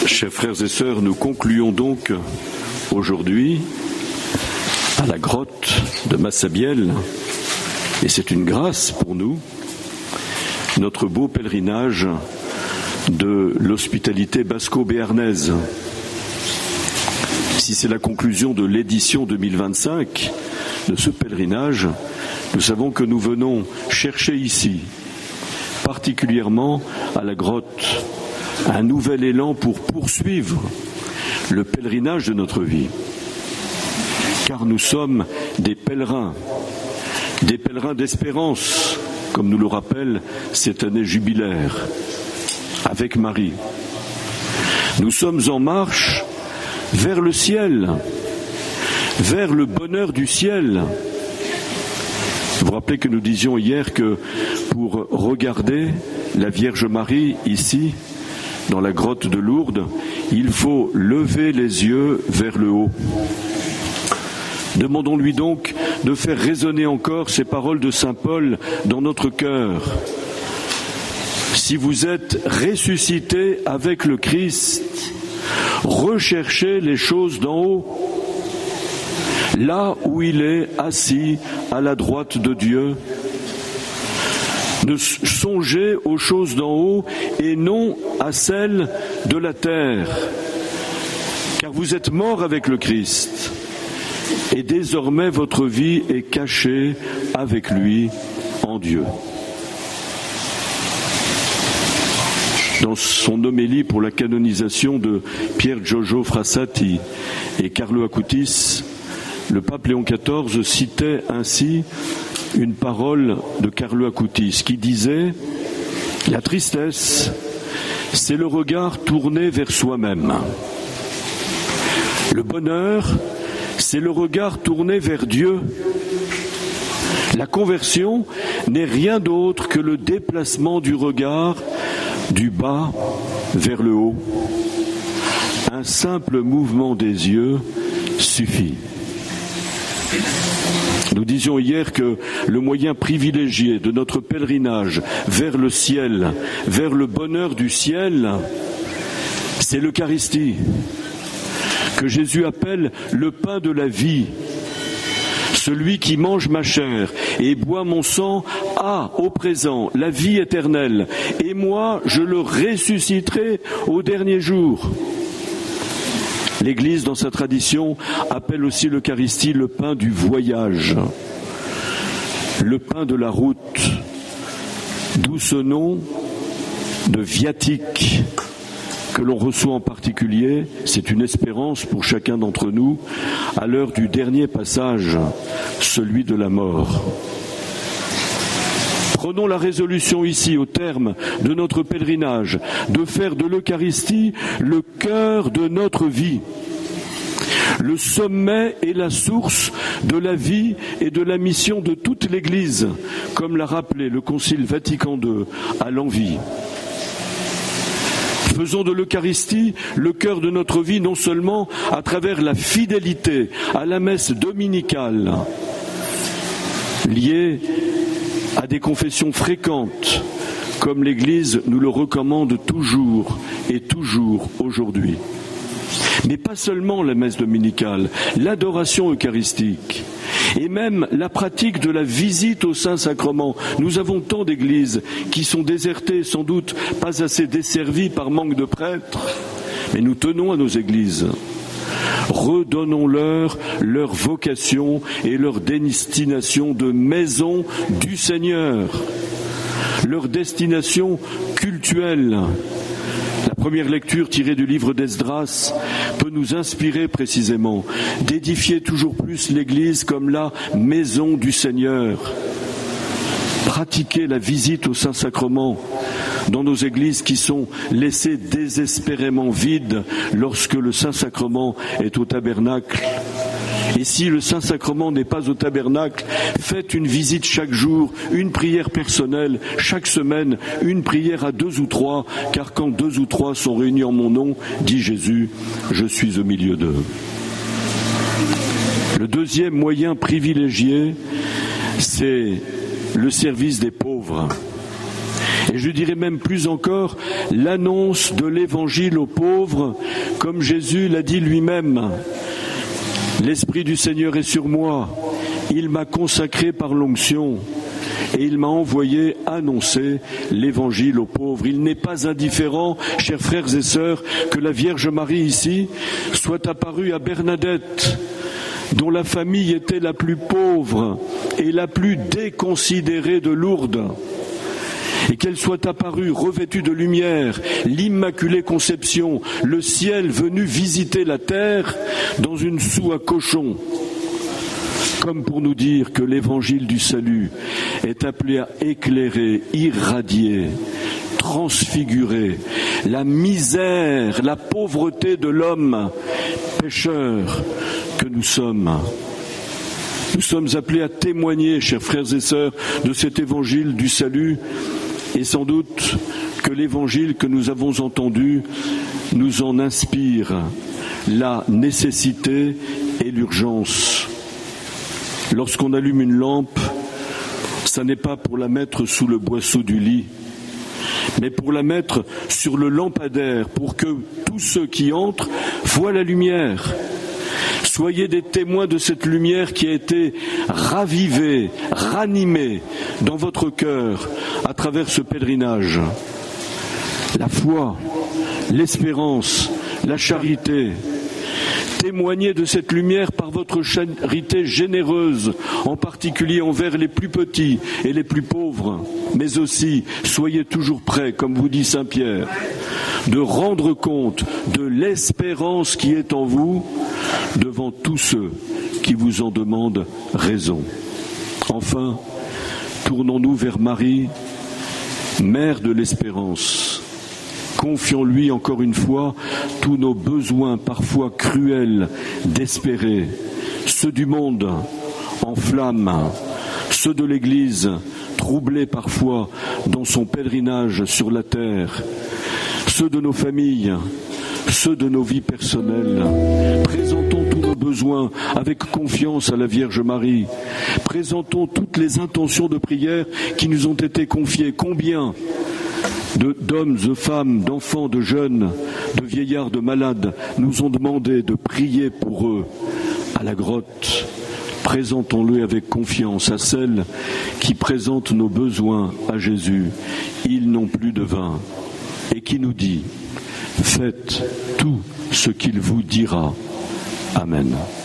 Chers frères et sœurs, nous concluons donc aujourd'hui à la grotte de Massabielle, et c'est une grâce pour nous, notre beau pèlerinage de l'hospitalité basco-béarnaise. Si c'est la conclusion de l'édition 2025 de ce pèlerinage, nous savons que nous venons chercher ici, particulièrement à la grotte, un nouvel élan pour poursuivre le pèlerinage de notre vie. Car nous sommes des pèlerins d'espérance, comme nous le rappelle cette année jubilaire, avec Marie. Nous sommes en marche vers le ciel, vers le bonheur du ciel. Vous vous rappelez que nous disions hier que pour regarder la Vierge Marie ici, dans la grotte de Lourdes, il faut lever les yeux vers le haut. Demandons-lui donc de faire résonner encore ces paroles de saint Paul dans notre cœur. Si vous êtes ressuscités avec le Christ, recherchez les choses d'en haut, là où il est assis à la droite de Dieu. Ne songez aux choses d'en haut et non à celles de la terre, car vous êtes morts avec le Christ, et désormais votre vie est cachée avec lui en Dieu. Dans son homélie pour la canonisation de Pier Giorgio Frassati et Carlo Acutis, le pape Léon XIV citait ainsi une parole de Carlo Acutis qui disait « La tristesse, c'est le regard tourné vers soi-même. Le bonheur, c'est le regard tourné vers Dieu. La conversion n'est rien d'autre que le déplacement du regard du bas vers le haut. Un simple mouvement des yeux suffit. » Nous disions hier que le moyen privilégié de notre pèlerinage vers le ciel, vers le bonheur du ciel, c'est l'Eucharistie, que Jésus appelle le pain de la vie. Celui qui mange ma chair et boit mon sang a au présent la vie éternelle, et moi je le ressusciterai au dernier jour. L'Église, dans sa tradition, appelle aussi l'Eucharistie le pain du voyage, le pain de la route, d'où ce nom de viatique que l'on reçoit en particulier. C'est une espérance pour chacun d'entre nous à l'heure du dernier passage, celui de la mort. Prenons la résolution ici, au terme de notre pèlerinage, de faire de l'Eucharistie le cœur de notre vie, le sommet et la source de la vie et de la mission de toute l'Église, comme l'a rappelé le Concile Vatican II à l'envie. Faisons de l'Eucharistie le cœur de notre vie, non seulement à travers la fidélité à la messe dominicale, liée à des confessions fréquentes, comme l'Église nous le recommande toujours et toujours aujourd'hui. Mais pas seulement la messe dominicale, l'adoration eucharistique et même la pratique de la visite au Saint-Sacrement. Nous avons tant d'églises qui sont désertées, sans doute pas assez desservies par manque de prêtres, mais nous tenons à nos églises. Redonnons-leur leur vocation et leur destination de maison du Seigneur, leur destination cultuelle. La première lecture tirée du livre d'Esdras peut nous inspirer précisément d'édifier toujours plus l'Église comme la maison du Seigneur. Pratiquer la visite au Saint-Sacrement dans nos églises qui sont laissées désespérément vides lorsque le Saint-Sacrement est au tabernacle. Et si le Saint-Sacrement n'est pas au tabernacle, faites une visite chaque jour, une prière personnelle, chaque semaine, une prière à 2 ou 3, car quand 2 ou 3 sont réunis en mon nom, dit Jésus, je suis au milieu d'eux. Le deuxième moyen privilégié, c'est le service des pauvres. Et je dirais même plus encore, l'annonce de l'évangile aux pauvres, comme Jésus l'a dit lui-même. L'Esprit du Seigneur est sur moi, il m'a consacré par l'onction et il m'a envoyé annoncer l'évangile aux pauvres. Il n'est pas indifférent, chers frères et sœurs, que la Vierge Marie ici soit apparue à Bernadette, dont la famille était la plus pauvre et la plus déconsidérée de Lourdes, et qu'elle soit apparue revêtue de lumière, l'Immaculée Conception, le ciel venu visiter la terre dans une soue à cochon, comme pour nous dire que l'évangile du salut est appelé à éclairer, irradier, transfigurer la misère, la pauvreté de l'homme pécheur que nous sommes. Nous sommes appelés à témoigner, chers frères et sœurs, de cet évangile du salut, et sans doute que l'évangile que nous avons entendu nous en inspire la nécessité et l'urgence. Lorsqu'on allume une lampe, ça n'est pas pour la mettre sous le boisseau du lit, mais pour la mettre sur le lampadaire, pour que tous ceux qui entrent voient la lumière. Soyez des témoins de cette lumière qui a été ravivée, ranimée dans votre cœur à travers ce pèlerinage. La foi, l'espérance, la charité. Témoignez de cette lumière par votre charité généreuse, en particulier envers les plus petits et les plus pauvres, mais aussi soyez toujours prêts, comme vous dit Saint Pierre, de rendre compte de l'espérance qui est en vous devant tous ceux qui vous en demandent raison. Enfin, tournons-nous vers Marie, Mère de l'espérance. Confions-lui encore une fois tous nos besoins parfois cruels d'espérer, ceux du monde en flammes, ceux de l'Église troublés parfois dans son pèlerinage sur la terre, ceux de nos familles, ceux de nos vies personnelles. Présentons tous nos besoins avec confiance à la Vierge Marie. Présentons toutes les intentions de prière qui nous ont été confiées. Combien d'hommes, de femmes, d'enfants, de jeunes, de vieillards, de malades nous ont demandé de prier pour eux à la grotte. Présentons-le avec confiance à celles qui présentent nos besoins à Jésus. Ils n'ont plus de vin. Et qui nous dit, faites tout ce qu'il vous dira. Amen.